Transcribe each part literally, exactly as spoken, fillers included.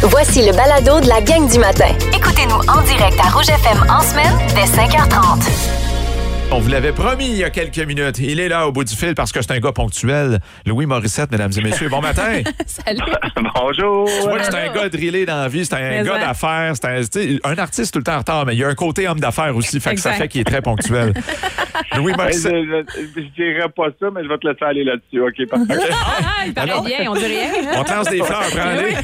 Voici le balado de la gang du matin. Écoutez-nous en direct à Rouge F M en semaine dès cinq heures trente. On vous l'avait promis il y a quelques minutes. Il est là au bout du fil parce que c'est un gars ponctuel. Louis Morissette, mesdames et messieurs, bon matin. Salut. Bonjour. Tu vois que c'est un gars drillé dans la vie, c'est un Mais gars ça. d'affaires. C'est un, tu sais, un artiste tout le temps en retard, mais il y a un côté homme d'affaires aussi, fait que ça Exact. fait qu'il est très ponctuel. Louis Je, Morissette. je, je dirais pas ça, mais je vais te laisser aller là-dessus. OK, parfait. Ah, il paraît Alors- bien, on dit rien. On te lance des fleurs, prends-les.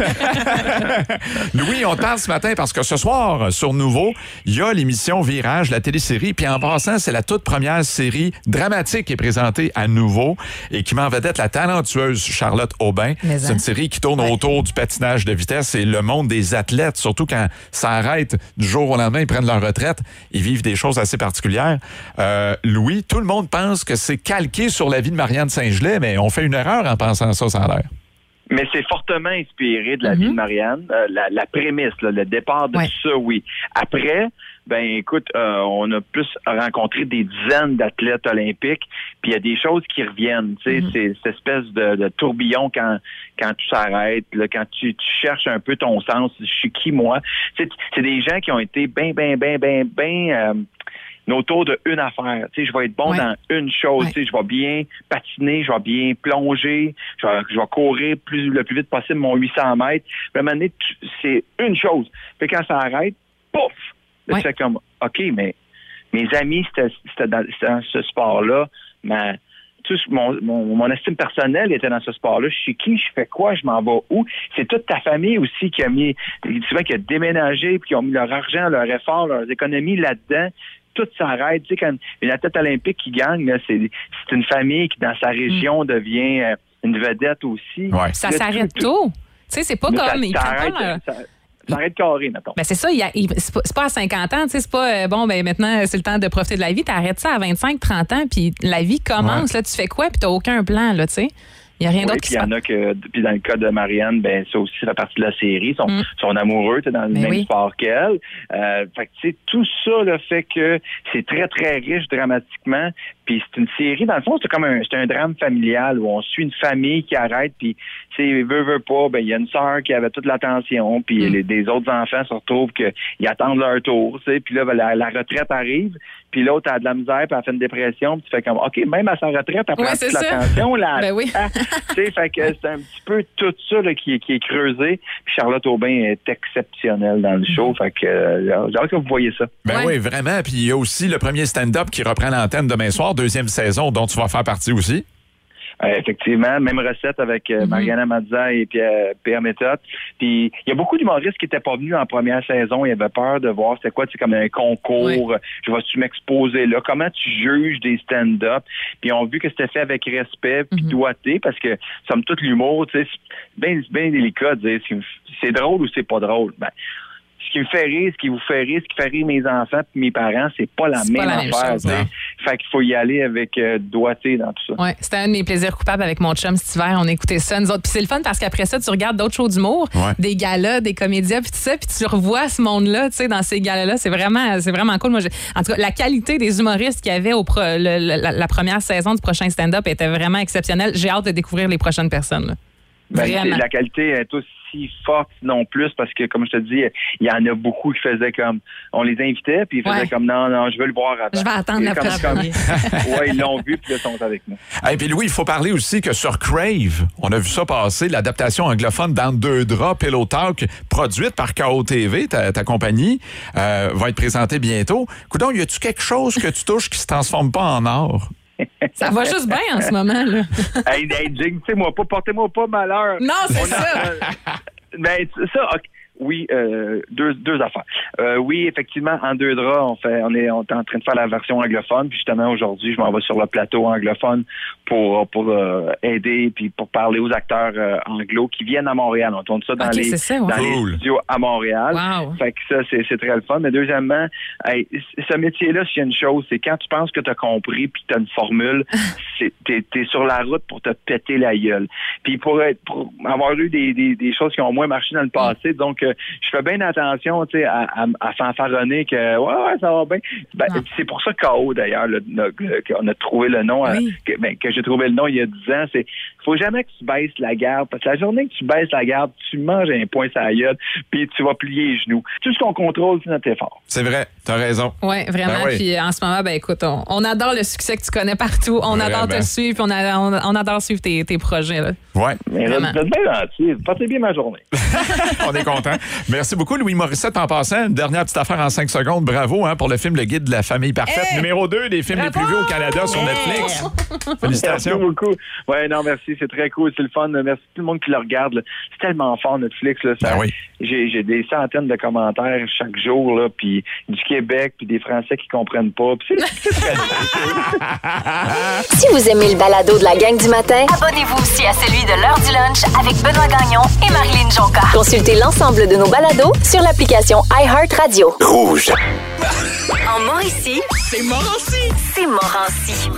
Louis, on te parle ce matin parce que ce soir, sur Nouveau, il y a l'émission Virage, la télésérie. Puis en passant, c'est la toute première série dramatique qui est présentée à Nouveau et qui met en vedette la talentueuse Charlotte Aubin. Mais C'est hein. une série qui tourne Ouais. autour du patinage de vitesse et le monde des athlètes, surtout quand ça arrête du jour au lendemain, ils prennent leur retraite, ils vivent des choses assez particulières. Euh, Louis, tout le monde pense que c'est calqué sur la vie de Marianne Saint-Gelais, mais on fait une erreur en pensant ça, ça a l'air. Mais c'est fortement inspiré de la Mm-hmm. vie de Marianne. Euh, la, la prémisse, là, le départ de Ouais. tout ça, oui. Après, ben écoute, euh, on a plus rencontré des dizaines d'athlètes olympiques, puis il y a des choses qui reviennent. Tu sais, Mm-hmm. c'est cette espèce de, de tourbillon quand quand tout s'arrête, là, quand tu, tu cherches un peu ton sens. Je suis qui, moi? C'est, c'est des gens qui ont été bien, bien, bien, bien, bien... Euh, autour de une affaire. Tu sais, je vais être bon Ouais. dans une chose. Ouais. Tu sais, je vais bien patiner, je vais bien plonger, je vais, je vais courir plus, le plus vite possible mon huit cents mètres. Puis à un moment donné, tu- c'est une chose. Puis quand ça arrête, pouf! Là, Ouais. tu fais comme, OK, mais mes amis, c'était, c'était, dans, c'était dans ce sport-là. Ma, tout ce- mon, mon, mon estime personnelle était dans ce sport-là. Je suis qui? Je fais quoi? Je m'en vais où? C'est toute ta famille aussi qui a mis, souvent qui a déménagé, puis qui ont mis leur argent, leur effort, leurs économies là-dedans. Tout s'arrête. Tu sais, quand une athlète olympique qui gagne, là, c'est, c'est une famille qui, dans sa région, devient euh, une vedette aussi. Ouais. Ça Là, s'arrête tout- tôt. Tu sais, c'est pas Mais comme. ça, ils ça prennent pas arrête, leur- ça, ça arrête carré, mettons. Ben c'est ça, il y a- il- c'est pas, c'est pas à cinquante ans, tu sais, c'est pas, euh, bon, ben maintenant, c'est le temps de profiter de la vie. T'arrêtes ça à vingt-cinq, trente ans, puis la vie commence, là, tu fais quoi, puis t'as aucun plan, là, tu sais. Il n'y a rien Oui, d'autre puis qui il se y en passe. a que, puis dans le cas de Marianne, ben ça aussi fait partie de la série. Ils sont, Mm. sont amoureux, tu sais, dans le Ben même oui. sport qu'elle. Euh, fait que tu sais, tout ça là, fait que c'est très très riche dramatiquement. Puis c'est une série, dans le fond, c'est comme un, c'est un drame familial où on suit une famille qui arrête, puis tu sais, veut veut pas, ben il y a une sœur qui avait toute l'attention, puis Mm. les des autres enfants se retrouvent que ils attendent leur tour, tu sais, puis là ben, la, la retraite arrive, puis l'autre a de la misère, puis elle fait une dépression, puis tu fais comme, ok, même à sa retraite, elle prend Ouais, toute c'est ça. l'attention, là. Ben oui. Tu sais, fait que c'est un petit peu tout ça là, qui, est- qui est creusé. Puis Charlotte Aubin est exceptionnelle dans le show. Fait que euh, j'ai hâte que vous voyez ça. Ben Ouais. oui, vraiment. Puis il y a aussi le premier stand-up qui reprend l'antenne demain soir, deuxième saison, dont tu vas faire partie aussi. Euh, effectivement, même recette avec euh, Mhm. Mariana Mazza et Pierre, Pierre Méthode. Puis il y a beaucoup d'humoristes qui n'étaient pas venus en première saison. Ils avaient peur de voir c'était quoi, c'est comme un concours. Je vais-tu m'exposer là? Comment tu juges des stand-up? Puis on a vu que c'était fait avec respect puis Mhm. doigté parce que, somme toute, l'humour, tu sais, c'est bien, c'est bien délicat de dire si c'est drôle ou c'est pas drôle. Ben, ce qui me fait rire, ce qui vous fait rire, ce qui fait rire mes enfants et mes parents, c'est pas la C'est même pas la même affaire. chose, tu sais. non. Fait qu'il faut y aller avec euh, doigté dans tout ça. Ouais, c'était un de mes plaisirs coupables avec mon chum cet hiver. On écoutait ça, nous autres. Puis c'est le fun parce qu'après ça, tu regardes d'autres shows d'humour, Ouais. des galas, des comédiens, puis tout ça, puis tu revois ce monde-là, tu sais, dans ces galas-là. C'est vraiment, c'est vraiment cool. Moi, j'ai- en tout cas, la qualité des humoristes qu'il y avait au pro- le- le- la, la première saison du prochain stand-up était vraiment exceptionnelle. J'ai hâte de découvrir les prochaines personnes. Là. Ben, Vraiment. c'est- la qualité est aussi forte, non plus, parce que, comme je te dis, il y en a beaucoup qui faisaient comme... On les invitait, puis ils faisaient Ouais. comme, non, non, je veux le voir avant. Je vais attendre Et la comme- première. comme- Ouais, ils l'ont vu, puis là, ils sont avec nous. Et puis Louis, il faut parler aussi que sur Crave, on a vu ça passer, l'adaptation anglophone dans deux draps, Pillow Talk, produite par K O T V, ta, ta compagnie, euh, va être présentée bientôt. Coudon, y a-tu quelque chose que tu touches qui se transforme pas en or? Ça va juste bien en ce moment. Là. Hey, hey, jinxez-moi pas, portez-moi pas malheur. Non, c'est On a- ça. euh, ben, ça, ok. Oui, euh, deux, deux affaires. Euh, oui, effectivement, en deux draps, on fait, on est, on est en train de faire la version anglophone. Puis justement, aujourd'hui, je m'en vais sur le plateau anglophone pour pour euh, aider puis pour parler aux acteurs euh, anglo qui viennent à Montréal. On tourne ça dans Ok, les c'est ça, ouais. dans Cool. les studios à Montréal. Wow. Fait que ça, c'est, c'est très le fun. Mais deuxièmement, hey, ce métier-là, s'il y a une chose, c'est quand tu penses que tu as compris puis que tu as une formule, c'est, t'es, t'es sur la route pour te péter la gueule. Puis pour, être, pour avoir eu des, des, des choses qui ont moins marché dans le passé, donc je fais bien attention, tu sais, à, à, à fanfaronner que, ouais, ouais, ça va bien. Ben, c'est pour ça K O, d'ailleurs, le, le, le, qu'on a trouvé le nom, oui. euh, que, ben, que j'ai trouvé le nom il y a dix ans. C'est, faut jamais que tu baisses la garde, parce que la journée que tu baisses la garde, tu manges un point sur la gueule, puis tu vas plier les genoux. Tout ce qu'on contrôle, c'est notre effort. C'est vrai, t'as raison. Oui, vraiment. Ben oui. Puis en ce moment, ben écoute, on, on adore le succès que tu connais partout. On vraiment. adore te suivre, puis on, a, on, on adore suivre tes, tes projets. Là. Oui. Mais là, vous êtes bien gentil. Passez bien ma journée. On est content. Merci beaucoup, Louis Morissette. En passant, une dernière petite affaire en cinq secondes. Bravo hein, pour le film Le Guide de la famille parfaite. Hey! Numéro deux des films Bravo! les plus vus au Canada sur hey! Netflix. Félicitations. Merci beaucoup. Oui, non, merci. C'est très cool. C'est le fun. Merci à tout le monde qui le regarde. Là. C'est tellement fort, Netflix. Là, ça, ben oui. j'ai, j'ai des centaines de commentaires chaque jour, là, puis du Québec, puis des Français qui comprennent pas. Puis c'est, c'est si vous aimez le balado de la gang du matin, abonnez-vous aussi à celui de l'heure du lunch avec Benoît Gagnon et Marilyn Jonca. Consultez l'ensemble de nos balados sur l'application iHeartRadio. Rouge. En Mauricie, c'est Morancy. C'est Morancy.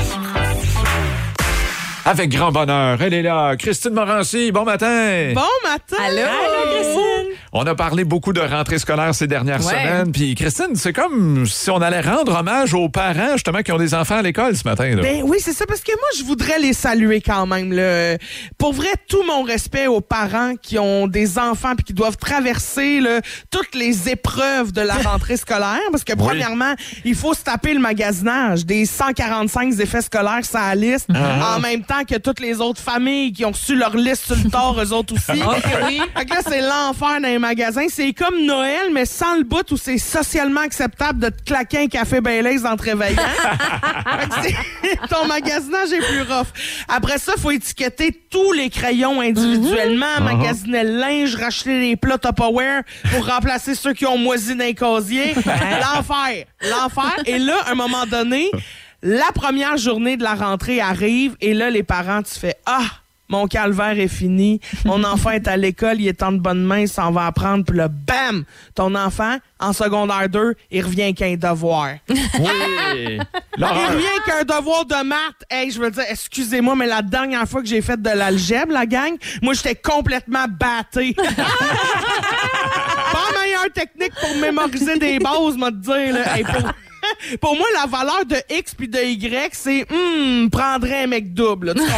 Avec grand bonheur, elle est là. Christine Morancy, bon matin. Bon matin. Allô, Allô Christine. On a parlé beaucoup de rentrée scolaire ces dernières ouais. semaines. Puis Christine, c'est comme si on allait rendre hommage aux parents justement qui ont des enfants à l'école ce matin. Là. Ben oui, c'est ça, parce que moi, je voudrais les saluer quand même. Là. Pour vrai, tout mon respect aux parents qui ont des enfants puis qui doivent traverser là, toutes les épreuves de la rentrée scolaire. Parce que oui. premièrement, il faut se taper le magasinage des cent quarante-cinq effets scolaires sur la liste. Uh-huh. En même temps que toutes les autres familles qui ont reçu leur liste sur le tard, eux autres aussi. Okay. Fait que là, c'est l'enfer dans les magasins. C'est comme Noël, mais sans le bout où c'est socialement acceptable de te claquer un café Baileys en te réveillant. Fait que c'est, ton magasinage est plus rough. Après ça, il faut étiqueter tous les crayons individuellement, mm-hmm. magasiner le linge, racheter les plats Tupperware pour remplacer ceux qui ont moisi d'un casier. L'enfer. L'enfer. Et là, à un moment donné, la première journée de la rentrée arrive et là, les parents, tu fais « Ah, mon calvaire est fini. Mon enfant est à l'école, il est en de bonnes mains, il s'en va apprendre. » Puis là, bam! Ton enfant, en secondaire deux, il revient avec un devoir. Oui! Il revient avec un devoir de maths. Hey, je veux dire, excusez-moi, mais la dernière fois que j'ai fait de l'algèbre, la gang, moi, j'étais complètement batté. Pas meilleure technique pour mémoriser des bases, m'a te dire. Là. Hey, pour... Pour moi, la valeur de X puis de Y, c'est hum, prendrais un mec double. Là,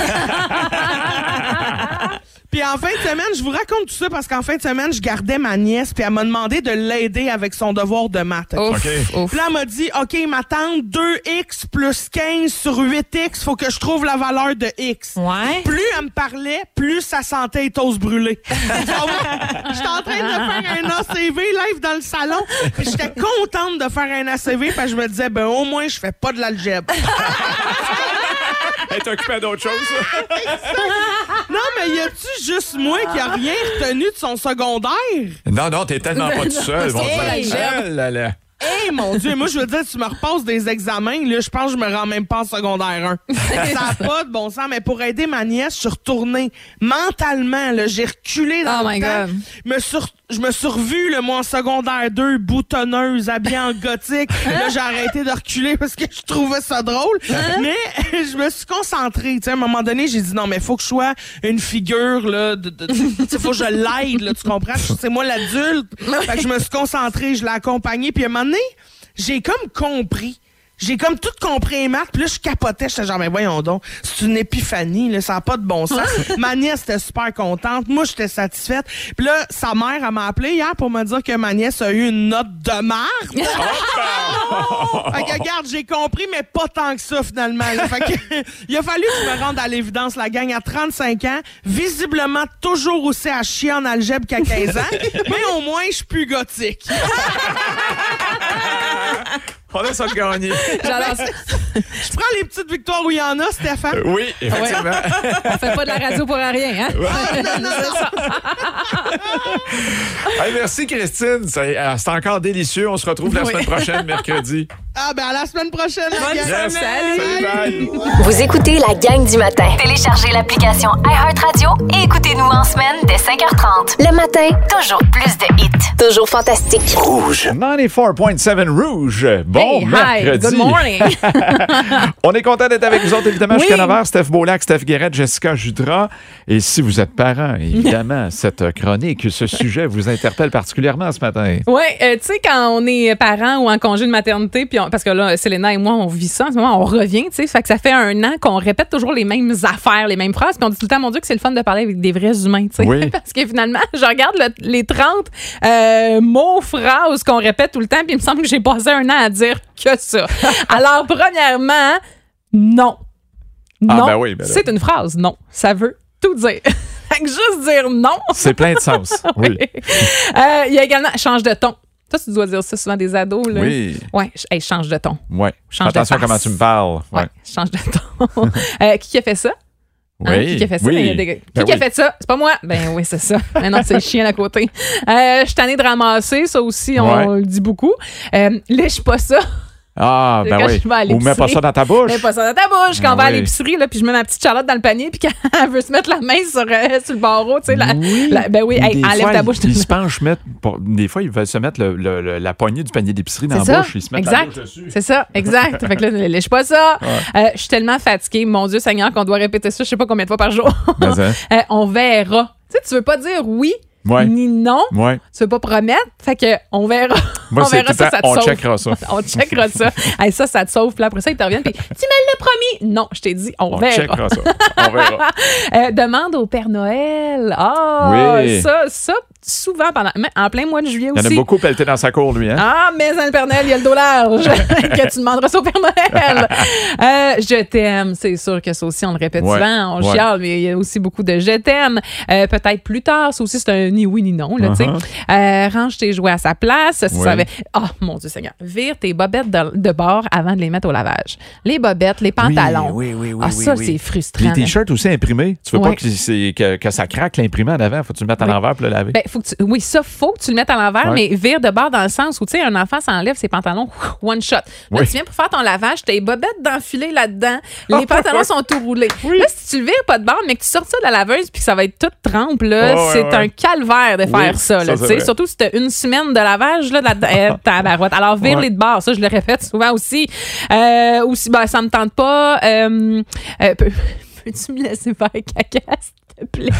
puis en fin de semaine, je vous raconte tout ça parce qu'en fin de semaine, je gardais ma nièce puis elle m'a demandé de l'aider avec son devoir de maths. Okay? Ouf, okay. Ouf. Puis là, elle m'a dit, OK, ma tante, deux x plus quinze sur huit x, faut que je trouve la valeur de X. Ouais. Plus elle me parlait, plus sa santé est os brûlée. J'étais en train de faire un A C V live dans le salon puis j'étais contente de faire un A C V parce que je me disais, ben au moins, je fais pas de l'algèbre. Elle est occupée d'autres choses. Non, mais y a-tu juste moi qui a rien retenu de son secondaire? Non, non, t'es tellement pas tout seul. Bon, Hey, oh là là. Hey, mon Dieu, moi, je veux dire, tu me repasses des examens, là, je pense que je me rends même pas en secondaire un. Ça n'a pas de bon sens, mais pour aider ma nièce, je suis retournée mentalement, là, j'ai reculé dans oh le my temps. God. Me sur, je me suis revue, là, moi, en secondaire deux, boutonneuse, habillée en gothique. Là, j'ai arrêté de reculer parce que je trouvais ça drôle. Mais je me suis concentrée, tu sais, à un moment donné, j'ai dit, non, mais faut que je sois une figure, là, de, de, de faut que je l'aide, là, tu comprends? C'est moi l'adulte. Fait que je me suis concentrée, je l'ai accompagnée, puis à un moment donné, j'ai comme compris. J'ai comme tout compris les maths, puis là, je capotais. J'étais genre, mais voyons donc, c'est une épiphanie, là, ça n'a pas de bon sens. Ma nièce était super contente. Moi, j'étais satisfaite. Puis là, sa mère, elle m'a appelé hier pour me dire que ma nièce a eu une note de marde. Fait que, regarde, j'ai compris, mais pas tant que ça, finalement. Là. Fait que, il a fallu que je me rende à l'évidence, la gang, à trente-cinq ans, visiblement toujours aussi à chier en algèbre qu'à quinze ans, mais au moins, je suis plus gothique. On a ça de gagner. J'adore ça. Je prends les petites victoires où il y en a, Stéphane. Euh, oui, effectivement. Ouais. On fait pas de la radio pour rien, hein? Ah, non, non, non. Hey, merci, Christine. C'est, euh, c'est encore délicieux. On se retrouve la Oui. semaine prochaine, mercredi. Ah, ben à la semaine prochaine. Bonne la gang. Yes. Salut. Salut, bye. Vous écoutez la gang du matin. Téléchargez l'application iHeartRadio et écoutez-nous en semaine dès dès cinq heures trente. Le matin, Toujours plus de hits. toujours fantastique. Rouge. quatre-vingt-quatorze virgule sept Rouge. Bon Hey, hi, mercredi. good morning. On est content d'être avec vous autres, évidemment, Oui. jusqu'à neuf heures. Steph Beaulac, Steph Guérette, Jessica Judra. Et si vous êtes parents, évidemment, cette chronique, ce sujet vous interpelle particulièrement ce matin. Oui, euh, tu sais, quand on est parent ou en congé de maternité, puis on- parce que là, Selena et moi, on vit ça en ce moment, on revient, tu sais, fait que ça fait un an qu'on répète toujours les mêmes affaires, les mêmes phrases, puis on dit tout le temps, mon Dieu, que c'est le fun de parler avec des vrais humains, tu sais. Oui. Parce que finalement, je regarde le- les trente euh, mots, phrases qu'on répète tout le temps, puis il me semble que j'ai passé un an à dire que ça. Alors, premièrement, non. Ah, Non, ben oui, ben là. c'est une phrase, non. Ça veut tout dire. Fait que juste dire non. C'est plein de sens. Oui. Euh, Il y a également change de ton. Toi, tu dois dire ça souvent des ados. Là. Oui. Ouais, ch- hey, change de ton. Ouais. Change de Attention face. comment tu me parles. Ouais. Ouais, change de ton. Euh, qui a fait ça? Hein? Oui. Qui a fait ça? Oui. Ben, il y a des gars. Qui Ben qui a oui. fait ça? C'est pas moi. Ben oui, c'est ça. Mais non, c'est le chien à côté. Euh, je suis tannée de ramasser. Ça aussi, on Ouais. le dit beaucoup. Euh, lèche pas ça. Ah, ben Quand oui. je vais à Ou mets pas l'épicerie. ça dans ta bouche. Mets pas ça dans ta bouche. Quand Ah on va à oui. l'épicerie, là, puis je mets ma petite Charlotte dans le panier, puis quand elle veut se mettre la main sur, euh, sur le barreau, tu sais, la- Oui. la- ben oui, Ou hey, des enlève fois, ta bouche. Ils, ils se penchent, mettre, pour- des fois, ils veulent se mettre le- le- le- la poignée du panier d'épicerie dans C'est la ça, bouche. Ils se mettent la exact. bouche dessus. C'est ça, exact. Fait que là, ne lèche pas ça. Euh, je suis tellement fatiguée. Mon Dieu Seigneur, qu'on doit répéter ça, je sais pas combien de fois par jour. Mais, hein. Euh, on verra. Tu sais, tu veux pas dire oui Ouais. ni non. Ouais. Tu veux pas promettre. Fait que on verra. Moi, on c'est verra tout ça, le ça temps, te on sauve. checkera ça. On checkera ça. Hey, ça, ça te sauve. Puis après ça, ils te reviennent. Puis tu me l'as promis. Non, je t'ai dit, on, On verra. checkera ça. On verra. Euh, demande au Père Noël. Ah, Oui. ça, ça, souvent, pendant, mais en plein mois de juillet Il y en aussi. a beaucoup pelleté dans sa cour, lui. Hein? Ah, mais dans le Père Noël, il y a le dos large. Que tu demanderas ça au Père Noël. Euh, je t'aime. C'est sûr que ça aussi, on le répète Ouais. souvent. On Ouais. chiale, mais il y a aussi beaucoup de je t'aime. Euh, peut-être plus tard. Ça aussi, c'est un ni oui ni non. Là, tu sais. Uh-huh. Euh, range tes jouets à sa place. Ça, Oui. ça avait- Oh, mon Dieu Seigneur. Vire tes bobettes de, de bord avant de les mettre au lavage. Les bobettes, les pantalons. Oui, oui, oui, oui, Ah, oui, ça, oui. c'est frustrant. Les t-shirts aussi imprimés. Tu veux Ouais. pas que, c'est- que, que ça craque l'imprimé en avant. Faut que tu le mettes à Oui. l'envers pour le laver. Ben, faut que tu- oui, ça, faut que tu le mettes à l'envers, Ouais. mais vire de bord dans le sens où, tu sais, un enfant s'enlève ses pantalons one shot. Là, Oui. tu viens pour faire ton lavage, t'as les bobettes d'enfiler là-dedans, les pantalons sont tout roulés. Là, si tu le vires pas de bord, mais que tu sortes ça de la laveuse puis que ça va être tout trempe, là, Ouais, ouais, c'est ouais. un calvaire de faire Oui, ça, là, ça, tu c'est sais. vrai. Surtout si t'as une semaine de lavage, là, là-dedans. Eh, tabarouette. Alors, vire-les Ouais. de bord. Ça, je le répète souvent aussi. Euh, aussi, ben, ça me tente pas. Euh, euh, peux- Peux-tu me laisser faire caca, s'il te plaît?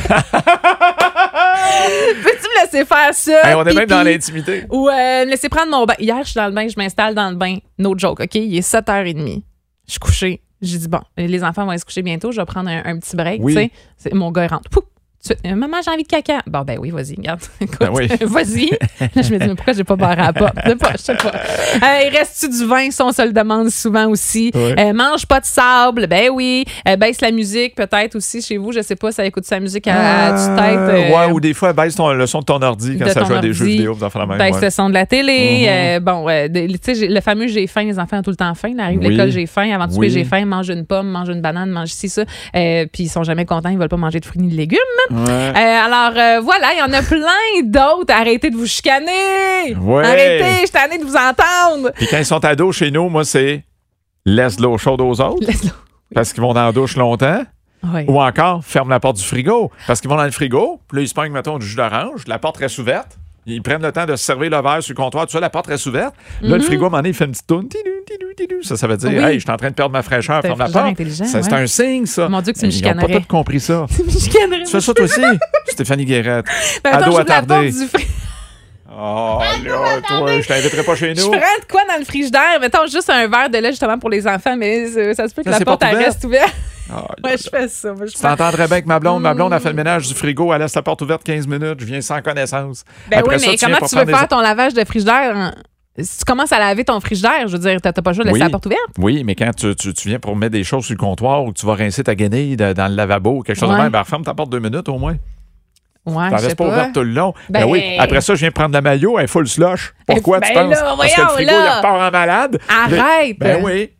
Peux-tu me laisser faire ça? Hey, on est même pipi? dans l'intimité. Ou euh, me laisser prendre mon bain. Hier, je suis dans le bain, je m'installe dans le bain. No joke, OK? Il est sept heures trente. Je suis couchée. J'ai dit, bon, les enfants vont aller se coucher bientôt. Je vais prendre un, un petit break, Oui. tu sais. C'est- Mon gars, il rentre. Pouf! Tout de suite, maman, j'ai envie de caca. Bon, ben oui, vas-y, regarde. Écoute, Ben oui. vas-y. Là, je me dis, mais pourquoi j'ai pas barré à la porte? Je sais pas, je sais pas. Euh, il reste-tu du vin? Ça, on se le demande souvent aussi. Ouais. Euh, mange pas de sable. Ben oui. Euh, baisse la musique, peut-être aussi chez vous. Je sais pas, ça écoute sa musique à, à tue-tête. euh, ouais, ou des fois, baisse ton, le son de ton ordi quand de ça ton joue à des ordi. jeux vidéo. Vous en faites la même. Baisse ouais. le son de la télé. Mhm. euh, bon, euh, de- tu sais, j'ai- le fameux j'ai faim, les enfants ont tout le temps faim. Ils arrivent à Oui. l'école, j'ai faim. Avant de souper, Oui. j'ai faim. Mange une pomme, mange une banane, mange ci, ça. Euh, Puis ils sont jamais contents, ils veulent pas manger de fruits ni de légumes. Ouais. Euh, alors euh, voilà, il y en a plein d'autres. Arrêtez de vous chicaner. Ouais. Arrêtez, je suis tannée de vous entendre. Puis quand ils sont ados chez nous, moi, c'est laisse de l'eau chaude aux autres Laisse-le. parce qu'ils vont dans la douche longtemps. Oui. Ou encore, ferme la porte du frigo. Parce qu'ils vont dans le frigo, puis là, ils se pognent, mettons, du jus d'orange, la porte reste ouverte. Ils prennent le temps de se servir le verre sur le comptoir, tout ça, la porte reste ouverte. Là, le frigo, à un moment donné, il fait une petite tourne. Tidou, tidou, tidou. Ça, ça veut dire, Oui. hey, je suis en train de perdre ma fraîcheur, C'est un ferme la frigidaire porte. intelligent, Ça, c'est ouais. un signe, ça. Mon Dieu, que tu me Ils n'ont pas chicanerais. tous compris ça. Tu me chicanerais. Tu fais ça, toi aussi? Stéphanie Guérette. Ben, attends, Ado j'ouvre la attardé. porte du fri- Oh, là, toi, je t'inviterai pas chez Je nous. prends de quoi dans le frigidaire? Mettons juste un verre de lait justement pour les enfants, mais euh, ça se peut que Ça, la c'est porte porte elle ouverte? reste ouverte. Oh, Ouais, je fais ça. Moi, je Tu prends- t'entendrais bien que ma blonde, ma blonde a fait le ménage du frigo, elle laisse la porte ouverte quinze minutes, je viens sans connaissance. Ben Après oui, ça, mais viens comment pour tu veux prendre faire des- ton lavage de frigidaire? en- Si tu commences à laver ton frigidaire, je veux dire, t'as t'as pas le choix de laisser Oui. la porte ouverte? Oui, mais quand tu, tu- tu viens pour mettre des choses sur le comptoir ou que tu vas rincer ta guenille de- dans le lavabo ou quelque chose Ouais. de même, ben referme ta porte deux minutes au moins. Ouais, T'en je sais restes pas pas. ouverte tout le long. Ben, Ben- oui. Après ça, je viens prendre la maillot, elle est full slush. Pourquoi Ben tu penses? là, Parce que le voyons, frigo, là. il repart en malade. Arrête! Ben oui.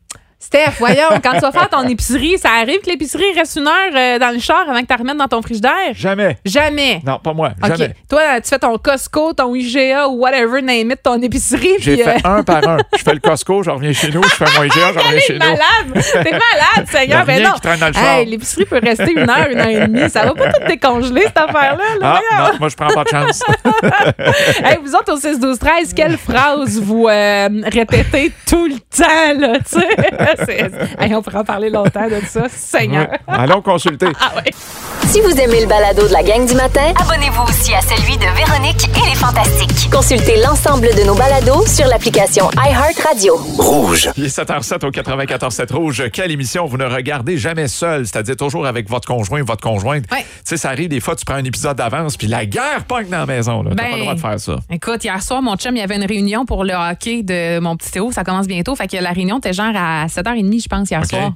Steph, voyons, quand tu vas faire ton épicerie, ça arrive que l'épicerie reste une heure euh, dans le char avant que tu la remettes dans ton frigidaire? Jamais. Jamais. Non, pas moi. OK. Jamais. Toi, tu fais ton Costco, ton I G A ou whatever, name it, ton épicerie. J'ai puis, fait euh, un par un. Je fais le Costco, je reviens chez nous. Je fais mon I G A, je reviens chez T'es nous. malade! T'es malade, Y a Seigneur! Ben rien non. qui traîne dans le char. Hey, l'épicerie peut rester une heure, une heure et demie. Ça va pas tout décongeler, cette affaire-là. Là, Ah, voyons. non, moi, je prends pas de chance. Hey, vous autres, au six douze treize, quelle phrase vous euh, répétez tout le temps, là, tu sais? C'est- Hey, on pourra en parler longtemps de ça, Seigneur. Ouais. Allons consulter. Ah ouais. Si vous aimez le balado de la gang du matin, Abonnez-vous aussi à celui de Véronique et les Fantastiques. consultez l'ensemble de nos balados sur l'application iHeartRadio. Rouge. Il est sept heures zéro sept au quatre-vingt-quatorze sept Rouge. Quelle émission vous ne regardez jamais seul, c'est-à-dire toujours avec votre conjoint ou votre conjointe. Ouais. Tu sais, ça arrive des fois, tu prends un épisode d'avance, puis la guerre pogne dans la maison. Là. T'as Ben, pas le droit de faire ça. Écoute, hier soir, mon chum, il y avait une réunion pour le hockey de mon petit Théo. Ça commence bientôt. Fait que la réunion était genre à sept heures trente, je pense, hier OK. soir.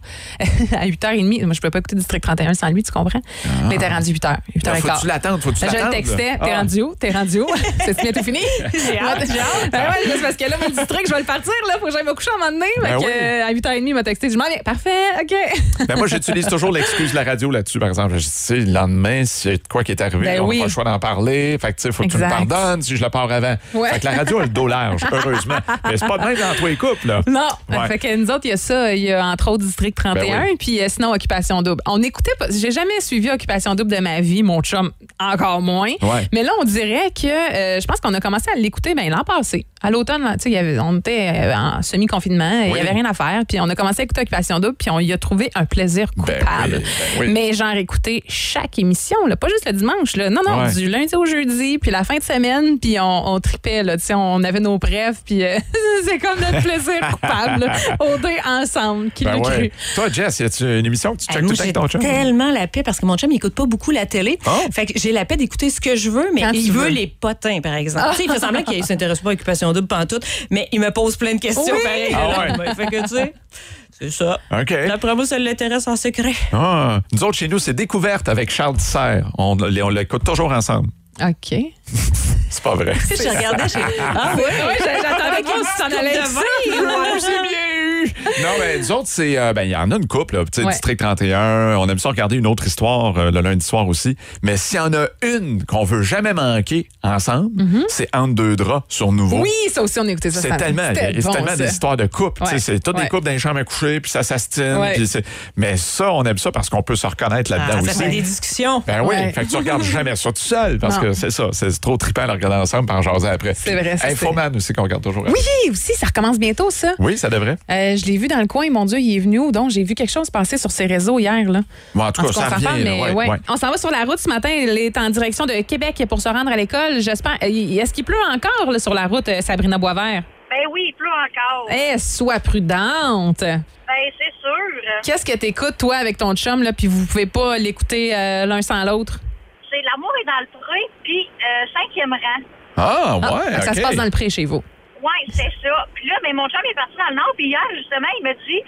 À huit heures trente. Moi, je pouvais pas écouter District trente et un sans lui, tu comprends? Mais t'es rendu huit heures. huit heures Là, quinze. faut-tu l'attendre? Faut-tu Je l'attendre? le textais, t'es Ah. rendu où? T'es rendu où? C'est bientôt fini? J'ai hâte, j'ai hâte. Ben ouais, c'est parce que là, mon district, je vais le partir, là. Faut que j'aille me coucher un moment donné. Fait Ben que, oui. euh, à huit heures trente, il m'a texté. Je m'en vais. Parfait, OK. Ben moi, j'utilise toujours l'excuse de la radio là-dessus, par exemple. Je dis, tu sais, le lendemain, s'il y a de quoi qui est arrivé, Ben on n'a oui. pas le choix d'en parler. Fait que, tu sais, faut que tu me Exact. pardonnes si je le pars avant. Ouais. Fait que la radio a le dos large, heureusement. Mais c'est pas de même dans tous les couples, là. Non. Ouais. Fait que nous autres, il y a ça. Il y a entre autres District trente et un, Ben oui. puis euh, sinon Occupation Double. On écoutait pas. J'ai jamais suivi Occupation Double de ma vie, mon chum encore moins. Ouais. Mais là, on dirait que euh, je pense qu'on a commencé à l'écouter ben, l'an passé. À l'automne, là, tu sais, il y avait- on était euh, en semi-confinement, il Oui. y avait rien à faire, puis on a commencé à écouter Occupation Double, puis on y a trouvé un plaisir Ben coupable. oui, ben oui. Mais genre écouter chaque émission, là, pas juste le dimanche, là. Non, non, Ouais. du lundi au jeudi, puis la fin de semaine, puis on, on tripait, là, tu sais, on avait nos brefs, puis euh, c'est comme notre plaisir coupable, là, aux deux ensemble, qui Ben l'a ouais. cru. Toi, Jess, y a-tu une émission que tu Ah, checkes moi, tout le temps j'ai avec ton chum? tellement la paix parce que mon chum, il écoute pas beaucoup la télé. Oh. Fait que j'ai la paix d'écouter ce que je veux, mais Quand il tu veut veux. les potins, par exemple. Tu sais, il fait semblant qu'il s'intéresse pas à Occupation Double pantoute, mais il me pose plein de questions Oui. pareil. Ah ouais. Ben, fait que, tu sais, c'est ça. OK. D'après moi, ça l'intéresse en secret. Ah, nous autres, chez nous, c'est Découverte avec Charles Dissert. On, on l'écoute toujours ensemble. OK. C'est pas vrai. Je regardais chez... Ah oui? Oui, j'attendais qu'il s'en allait de avec ça. Oh, c'est bien eu! Non, mais nous autres, c'est. euh, ben, il y en a une couple, là. Tu sais, Ouais. District trente et un. On aime ça regarder une autre histoire euh, le lundi soir aussi. Mais s'il y en a une qu'on veut jamais manquer ensemble, c'est Entre deux draps sur Nouveau. Oui, ça aussi, on a écouté ça. C'est cette année. tellement, C'était c'est bon, tellement ça. des histoires de couple. tu sais, Ouais. C'est toutes Ouais. des couples dans les chambres à coucher, puis ça s'astine. Ouais. puis c'est- Mais ça, on aime ça parce qu'on peut se reconnaître là-dedans Ah, ça aussi. fait des discussions. Ben oui, Ouais. fait que tu regardes jamais ça tout seul parce Non. que c'est ça, c'est trop trippant de le regarder ensemble par jaser après. C'est vrai, ça, Infoman aussi qu'on regarde toujours. après. Oui, aussi, ça recommence bientôt, ça. Oui, ça devrait. Euh, je l'ai vu dans le coin, mon Dieu, il est venu où? Donc, j'ai vu quelque chose passer sur ses réseaux hier, là. Bon, en tout En cas, tout cas, ça on s'en parle, revient. mais là, ouais, ouais. ouais. On s'en va sur la route ce matin. Elle est en direction de Québec pour se rendre à l'école. J'espère. Euh, Est-ce qu'il pleut encore là, sur la route, euh, Sabrina Boisvert? Ben oui, il pleut encore. Eh, sois prudente. Ben, c'est sûr. Qu'est-ce que t'écoutes, toi, avec ton chum, là, puis vous pouvez pas l'écouter euh, l'un sans l'autre? C'est L'amour est dans le pré, puis euh, cinquième rang. Ah, ouais, Ah, fait que Ça OK. se passe dans le pré chez vous. Ouais, c'est ça. Puis là, mais mon chum est parti dans le Nord, puis hier, justement, il m'a dit,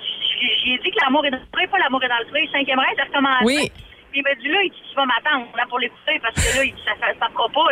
j'ai dit que l'amour est dans le pré, pas l'amour est dans le pré. Cinquième rang, ça recommence. Oui. Puis il m'a dit, là, il dit, tu vas m'attendre là, pour l'écouter, parce que là, il dit, ça ne fera pas,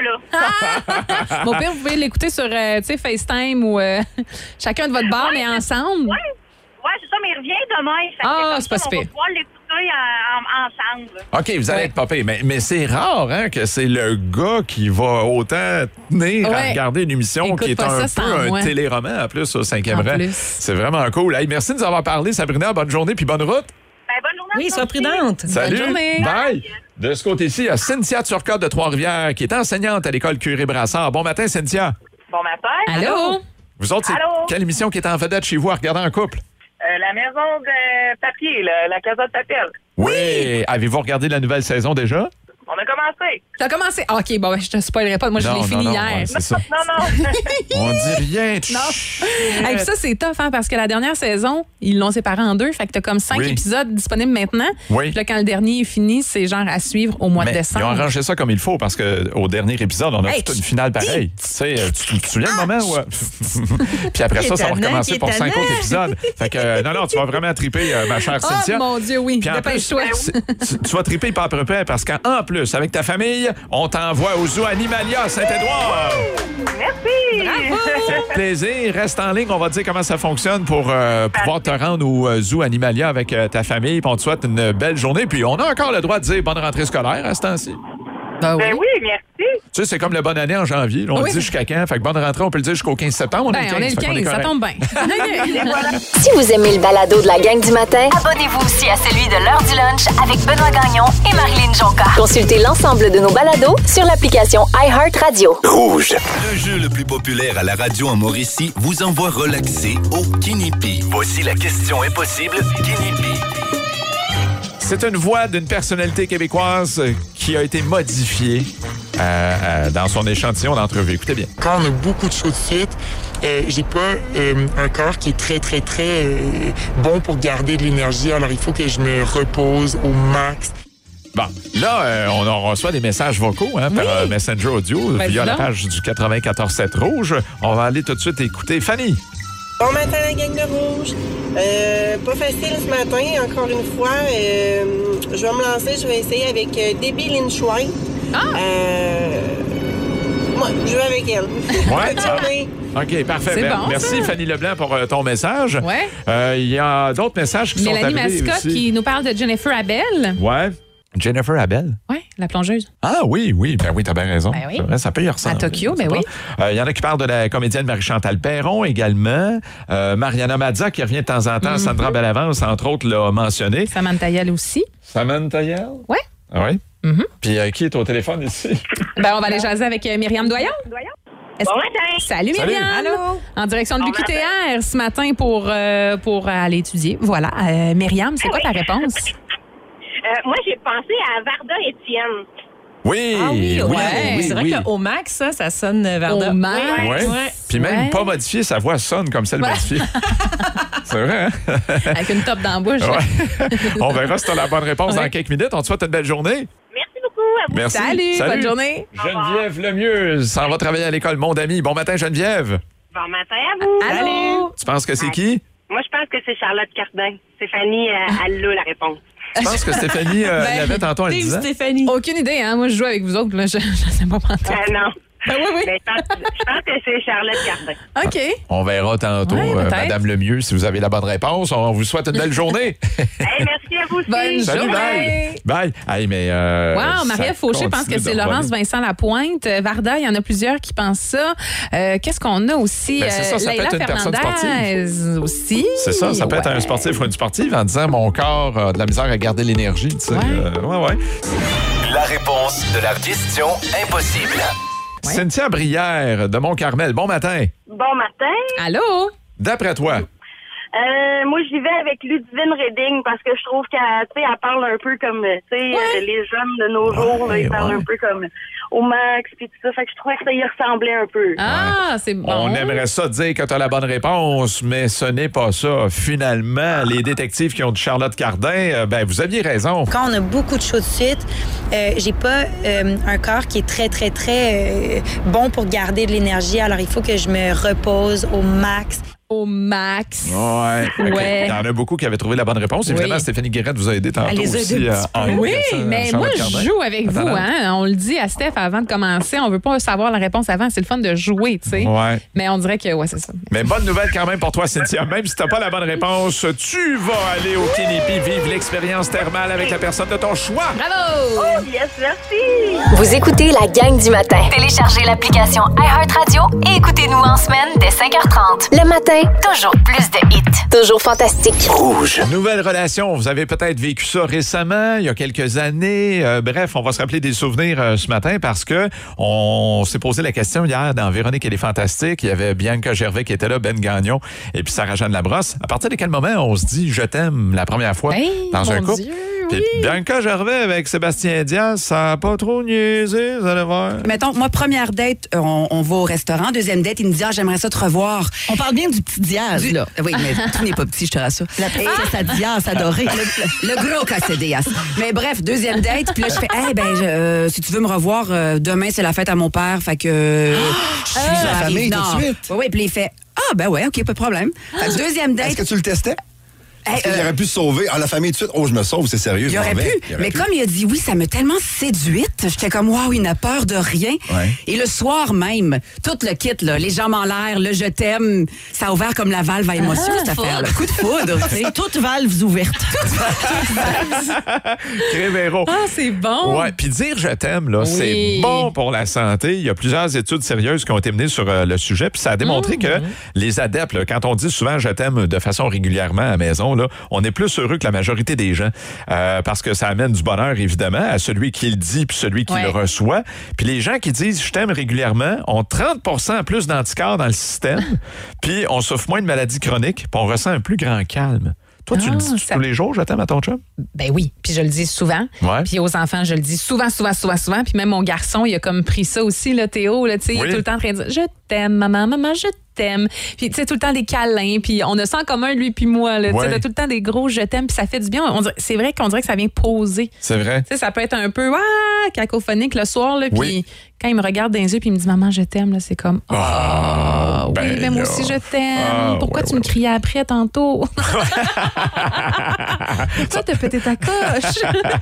là. Mon père, vous pouvez l'écouter sur euh, tu sais, FaceTime ou euh, chacun de votre bar, mais ensemble. Ouais. Ouais, c'est ça, mais il revient demain. Fait que Ah, comme c'est pas ça, si on pire. va pouvoir l'écouter en- en- ensemble. OK, vous allez Ouais. être popé. Mais, mais c'est rare hein, que c'est le gars qui va autant tenir à Ouais. regarder une émission Écoute qui est pas un ça peu sans un moi. téléroman en plus au cinquième En rang. plus. C'est vraiment cool. Hey, merci de nous avoir parlé, Sabrina. Bonne journée puis bonne route. Ben, bonne journée. à Oui, vous sois aussi. prudente. Salut. journée. Bye. De ce côté-ci, il y a Cynthia Turcotte de Trois-Rivières qui est enseignante à l'école Curie-Brassard. Bon matin, Cynthia. Bon matin. Allô? Vous autres, c'est Allô? quelle émission qui est en vedette chez vous à regarder en couple? Euh, la maison de papier, la, la Casa de Papel. Oui. Avez-vous regardé la nouvelle saison déjà? On a commencé. T'as commencé? OK, bon, ben, je te spoilerai pas. Moi, je Non, l'ai non, fini non, hier. ouais, c'est ça. Non, non. On dit rien. Non. Chut. Hey, puis ça, c'est tough, hein, parce que la dernière saison, ils l'ont séparé en deux. Fait que t'as comme cinq Oui. épisodes disponibles maintenant. Oui. Puis là, quand le dernier est fini, c'est genre à suivre au mois Mais de ils ont décembre. arrangé ça comme il faut parce qu'au dernier épisode, on a Hey, toute une finale pareille. Tu sais, euh, tu tu te souviens le moment où. euh, Puis après ça, ça va Étonnant, recommencer pour cinq étonnant. autres épisodes. Fait que, euh, non, non, tu vas vraiment triper, euh, ma chère Oh Cynthia. mon Dieu, oui. Puis en plus, Dépêche-toi. c'est- tu, tu vas triper pas à peu près parce qu'en plus, avec ta famille. On t'envoie au Zoo Animalia à Saint-Édouard. Merci. Ça fait plaisir. Reste en ligne. On va te dire comment ça fonctionne pour euh, pouvoir te rendre au euh, Zoo Animalia avec euh, ta famille. Puis on te souhaite une belle journée. Puis on a encore le droit de dire bonne rentrée scolaire à ce temps-ci. Ben oui. Ben oui, merci. Tu sais, c'est comme le bonne année en janvier. Là, on Oui. le dit jusqu'à quand? Fait que bonne rentrée, on peut le dire jusqu'au quinze septembre. On Ben, est le quinze. on est le fait qu'on quinze, ça correct. tombe bien. Et voilà. Si vous aimez le balado de la gang du matin, Abonnez-vous aussi à celui de l'heure du lunch avec Benoît Gagnon et Marilyn Jonca. consultez l'ensemble de nos balados sur l'application iHeartRadio. Rouge. Le jeu le plus populaire à la radio en Mauricie vous envoie relaxer au Kinipi. Voici la question impossible Kinipi. C'est une voix d'une personnalité québécoise qui a été modifiée euh, euh, dans son échantillon d'entrevue. Écoutez bien. Quand on a beaucoup de choses de suite, euh, j'ai pas euh, un corps qui est très, très, très euh, bon pour garder de l'énergie. Alors, il faut que je me repose au max. Bon, là, euh, on en reçoit des messages vocaux hein, par euh, Messenger Audio Ben, via dis la donc. page du quatre-vingt-quatorze sept Rouge. On va aller tout de suite écouter Fanny. Bon matin, la gang de Rouge. Euh, pas facile ce matin, encore une fois. Euh, je vais me lancer, je vais essayer avec euh, Debbie Lynch White. Ah! Euh, moi, je vais avec elle. Ouais, Bonne ça- journée. OK, parfait. C'est Ben, bon, merci, ça. Fanny Leblanc, pour euh, ton message. Ouais. Euh, Il y a d'autres messages qui Mélanie sont arrivés Mascotte aussi. qui nous parle de Jennifer Abel. Ouais. Jennifer Abel. Oui, la plongeuse. Ah oui, oui, ben oui, t'as bien raison. Ben oui. C'est vrai, ça peut y ressembler. À Tokyo, je sais ben pas. oui. Euh, Il y en a qui parlent de la comédienne Marie-Chantal Perron également. Euh, Mariana Mazza qui revient de temps en temps. Mm-hmm. Sandra Bellavance, entre autres, l'a mentionné. Samantha Yell aussi. Samantha Yell? Ouais. Ah oui? Mhm. Puis euh, qui est au téléphone ici? Ben, on va aller jaser avec euh, Myriam Doyon. Est-ce- Bon matin. Salut Salut. Myriam! Allô? En direction de Bon l'U Q T R ce matin pour, euh, pour aller étudier. Voilà. Euh, Myriam, c'est quoi ta réponse? Euh, moi, j'ai pensé à Varda Étienne. Oui! Ah oui, oui, ouais. oui, C'est vrai oui. qu'au max, ça, ça sonne Varda. Au max. Ouais. Ouais. Puis même Ouais. pas modifié, sa voix sonne comme celle Ouais. modifiée. C'est vrai, hein? Avec une top dans la bouche. Ouais. On verra si tu as la bonne réponse Ouais. dans quelques minutes. On te souhaite une belle journée. Merci beaucoup à vous. Merci. Salut, bonne journée. Geneviève Lemieux s'en va travailler à l'école Mondami. Bon matin, Geneviève. Bon matin à vous. Allô? Tu penses que c'est qui? Moi, je pense que c'est Charlotte Cardin. Stéphanie, euh, elle a la réponse. Tu penses que Stéphanie euh, Ben, l'avait tantôt en le Dave disant? Stéphanie. Aucune idée, hein? Moi, je joue avec vous autres. Là. Je, je sais pas penser. Euh, non. Ben oui, oui. Mais je pense, je pense que c'est Charlotte Cardin. OK. On verra tantôt, Ouais, euh, peut-être. Madame Lemieux, si vous avez la bonne réponse. On vous souhaite une belle journée. Hey, merci à vous aussi. Bonne Salut, journée. bye. Bye. Hey, mais, euh, Wow, ça Marie-Ève Fauché pense que continue c'est de Laurence voler. Vincent Lapointe. Euh, Varda, il y en a plusieurs qui pensent ça. Euh, Qu'est-ce qu'on a aussi? Ben, c'est ça, ça peut Leila être une personne Fernandez aussi. C'est ça, ça peut être Ouais. un sportif ou une sportive en disant mon corps a de la misère à garder l'énergie. Tu sais. Ouais. Euh, ouais, ouais. La réponse de la question impossible. Ouais. Cynthia Brière de Mont-Carmel, bon matin. Bon matin. Allô? D'après toi, Euh, moi, j'y vais avec Ludivine Redding parce que je trouve qu'elle, tu sais, elle parle un peu comme, tu sais, Ouais. les jeunes de nos jours, là, ils Ouais, parlent ouais. un peu comme au Max puis tout ça. Fait que je trouvais que ça y ressemblait un peu. Ah, c'est bon. on aimerait ça dire que tu as la bonne réponse, mais ce n'est pas ça. Finalement, les détectives qui ont dit Charlotte Cardin, euh, ben vous aviez raison. Quand on a beaucoup de choses de suite, euh, j'ai pas euh, un corps qui est très, très, très euh, bon pour garder de l'énergie. Alors, il faut que je me repose au max. Au max. Ouais. OK. Ouais. Il y en a beaucoup qui avaient trouvé la bonne réponse. Évidemment, Oui. Stéphanie Guérette vous a aidé tantôt Elle les a aussi. aidés un euh, petit en peu. Oui, Charlotte mais moi, Cardin. je joue avec vous. Attends. Hein? On le dit à Steph avant de commencer. On veut pas savoir la réponse avant. C'est le fun de jouer, tu sais. Ouais. Mais on dirait que, ouais, c'est ça. Mais bonne nouvelle quand même pour toi, Cynthia. Même si t'as pas la bonne réponse, tu vas aller au Kinipi vivre l'expérience thermale avec la personne de ton choix. Bravo! Oh, yes, merci. Vous écoutez la gang du matin. Téléchargez l'application iHeartRadio et écoutez-nous en semaine dès cinq heures trente. Le matin, Toujours plus de hits. toujours fantastique. Rouge. Nouvelle relation. Vous avez peut-être vécu ça récemment, il y a quelques années. Euh, bref, on va se rappeler des souvenirs euh, ce matin parce que on s'est posé la question hier dans Véronique et les Fantastiques. Il y avait Bianca Gervais qui était là, Ben Gagnon et puis Sarah-Jeanne Labrosse. À partir de quel moment on se dit « je t'aime » la première fois Hey, dans un mon couple? Dieu, Puis oui. Bianca Gervais avec Sébastien Diaz, ça n'a pas trop niaisé, vous allez voir. Mettons, moi, première date, on, on va au restaurant. Deuxième date, il me dit, ah, j'aimerais ça te revoir. On parle bien du petit Diaz, Du- là. Oui, mais tout n'est pas petit, je te rassure. La princesse à Diaz, adorée. Le, le gros cassé Diaz. Mais bref, deuxième date, puis là, je fais, hey, ben, je- euh, si tu veux me revoir, euh, demain, c'est la fête à mon père, fait que. euh, je suis la à famille tout de Rive-Nord. suite. Oui, oui, puis il fait, ah, ben ouais, OK, pas de problème. Fait que deuxième date. Est-ce que tu le testais? Hey, Il euh, aurait pu se sauver. Ah, la famille, tout de suite, oh, je me sauve, c'est sérieux. Il je m'en aurait vais. pu. Il aurait Mais pu. comme il a dit oui, ça m'a tellement séduite. J'étais comme, waouh, il n'a peur de rien. Ouais. Et le soir même, tout le kit, là, les jambes en l'air, le je t'aime, ça a ouvert comme la valve à émotion, Ah, cette foudre. affaire-là. Coup de foudre. tu sais. C'est toutes valves ouvertes. Crévéro. Ah, c'est bon. Ouais, puis dire je t'aime, là, Oui. c'est bon pour la santé. Il y a plusieurs études sérieuses qui ont été menées sur euh, le sujet, puis ça a démontré Mmh. que les adeptes, là, quand on dit souvent je t'aime de façon régulièrement à la maison, là, on est plus heureux que la majorité des gens euh, parce que ça amène du bonheur, évidemment, à celui qui le dit puis celui qui Ouais. le reçoit. Puis les gens qui disent je t'aime régulièrement ont trente pour cent plus d'anticorps dans le système, puis on souffre moins de maladies chroniques, puis on ressent un plus grand calme. Toi, tu Ah, le dis ça- tous les jours, je t'aime à ton chum? Ben oui, puis je le dis souvent. Ouais. Puis aux enfants, je le dis souvent, souvent, souvent, souvent. Puis même mon garçon, il a comme pris ça aussi, là, Théo, là, tu sais, il Oui. est tout le temps en train de dire « Je t'aime, maman, maman, je t'aime. » Puis tu sais, tout le temps des câlins, puis on a ça en commun, lui puis moi, là, tu sais, Ouais. là, tout le temps des gros « Je t'aime », puis ça fait du bien. On dirait- C'est vrai qu'on dirait que ça vient poser. C'est vrai. Tu sais, ça peut être un peu ah, cacophonique le soir, là, puis Oui. quand il me regarde dans les yeux puis il me dit « Maman, je t'aime », là, c'est comme « Ah, ben oui, ben moi là. aussi, je t'aime. Ah, Pourquoi ouais, tu me criais après tantôt? Pourquoi t'as pété ta coche?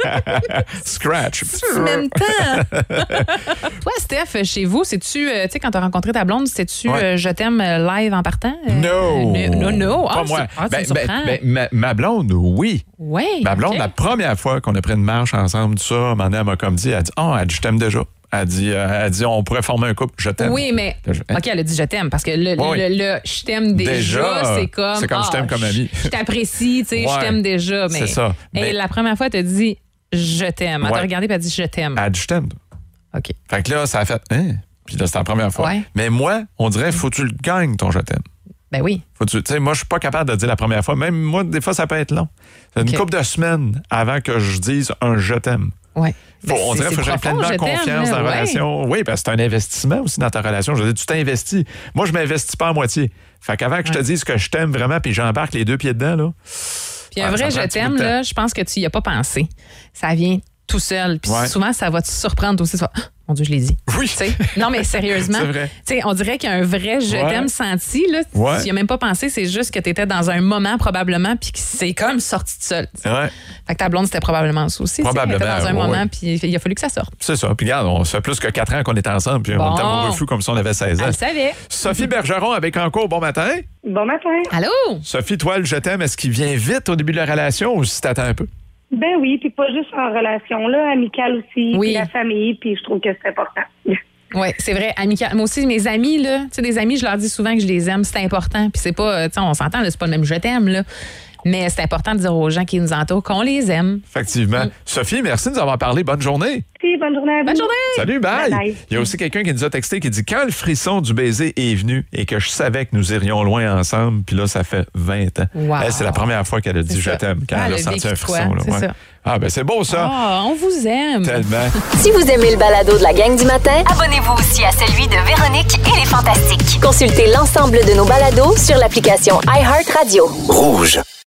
Scratch. Tu m'aimes tant. Toi, Steph, chez vous, c'est-tu, euh, tu sais, quand t'as rencontré ta blonde, c'était-tu Ouais. euh, je t'aime euh, live en partant? Euh, No. euh, non, non. Pas Ah, moi. c'est- ah, ça Ben, me surprend. ben, ben, ma, ma blonde, oui. Oui. Ma blonde, ok. la première fois qu'on a pris une marche ensemble, tout ça, à un moment donné, elle m'a comme dit, elle a dit, oh, elle dit, je t'aime déjà. Elle dit, euh, elle dit, on pourrait former un couple, je t'aime. Oui, mais Hein? OK, elle a dit je t'aime parce que le, Oui. le, le je t'aime déjà, Déjà, c'est comme c'est comme je t'aime comme ami. Je t'apprécie, tu sais, Ouais. je t'aime déjà, mais C'est ça. Et Mais- la première fois, elle t'a dit je t'aime. Elle Ouais. t'a regardé et elle a dit je t'aime. Elle a dit, je t'aime. OK. Fait que là, ça a fait, hein? Puis là, c'était la première fois. Ouais. Mais moi, on dirait, faut que tu le gagnes, ton je t'aime. Ben oui. Faut que tu sais, moi, je suis pas capable de dire la première fois. Même moi, des fois, ça peut être long. C'est une OK. couple de semaines avant que je dise un je t'aime. Ouais. Faut- Ben, on c'est- dirait c'est qu'il faut que j'aie profond, pleinement je t'aime, confiance là, dans la ouais. relation. Oui, parce que c'est un investissement aussi dans ta relation. Je veux dire, tu t'investis. Moi, je m'investis pas à moitié. Fait qu'avant que je te Ouais. dise que je t'aime vraiment puis j'embarque les deux pieds dedans, là. Puis un Ouais, vrai ça prend je un petit bout t'aime, de temps. là, je pense que tu y as pas pensé. Ça vient tout seul. Puis Ouais. souvent, ça va te surprendre aussi. Tu vas, Ah, mon Dieu, je l'ai dit. Oui. Tu sais, non, mais sérieusement, C'est vrai. tu sais, on dirait qu'il y a un vrai je Ouais. t'aime senti. Là. Ouais. Tu n'y as même pas pensé. C'est juste que tu étais dans un moment probablement puis que c'est comme sorti de seul. Ouais. Fait que ta blonde, c'était probablement ça aussi. tu sais. Probablement, Elle était dans un ouais, moment ouais. puis il a fallu que ça sorte. C'est ça. Puis regarde, on ça fait plus que quatre ans qu'on est ensemble puis on Bon. est amoureux fou comme si on avait seize ans. Elle le savait. Sophie Bergeron avec Encore, bon matin. Bon matin. Allô? Sophie, toi, le je t'aime, est-ce qu'il vient vite au début de la relation ou si t'attends un peu? Ben oui, puis pas juste en relation, là, amicale aussi, Oui. puis la famille, puis je trouve que c'est important. Oui, c'est vrai. Amical. Moi aussi, mes amis, là, tu sais, des amis, je leur dis souvent que je les aime, c'est important. Puis c'est pas, euh, tu sais, on s'entend, là, c'est pas le même je t'aime, là. Mais c'est important de dire aux gens qui nous entourent qu'on les aime. Effectivement. Sophie, merci de nous avoir parlé. Bonne journée. Puis bonne journée à vous. Bonne journée! Salut, bye. Bye bye. Il y a aussi quelqu'un qui nous a texté qui dit quand le frisson du baiser est venu et que je savais que nous irions loin ensemble, puis là, ça fait vingt ans. Wow. Elle, c'est la première fois qu'elle a dit C'est je ça. t'aime, quand Ah, elle a le senti vécu un de frisson. toi, là, c'est ouais. ça. Ah, ben c'est beau ça. Ah, on vous aime. Tellement. Si vous aimez le balado de la gang du matin, Abonnez-vous aussi à celui de Véronique et les Fantastiques. consultez l'ensemble de nos balados sur l'application iHeartRadio. Rouge.